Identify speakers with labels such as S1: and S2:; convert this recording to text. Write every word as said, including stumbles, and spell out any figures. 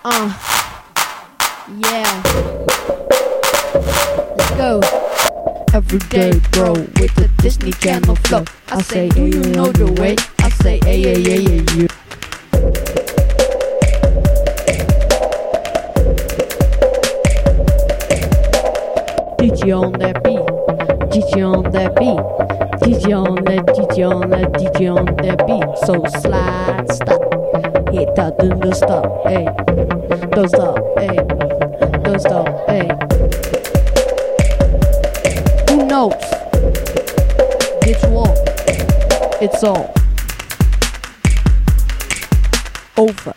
S1: Uh, yeah. Let's go. Every day, bro, with the Disney Channel flow. I say, do you know the way? I say, hey, hey, hey, hey, you. D J on that beat, D J on that beat, D J on that, D J on that, D J on that beat. So slide, stop, hit that, do the stop, hey, don't stop, hey, don't stop, hey. Who knows? This war, it's all over.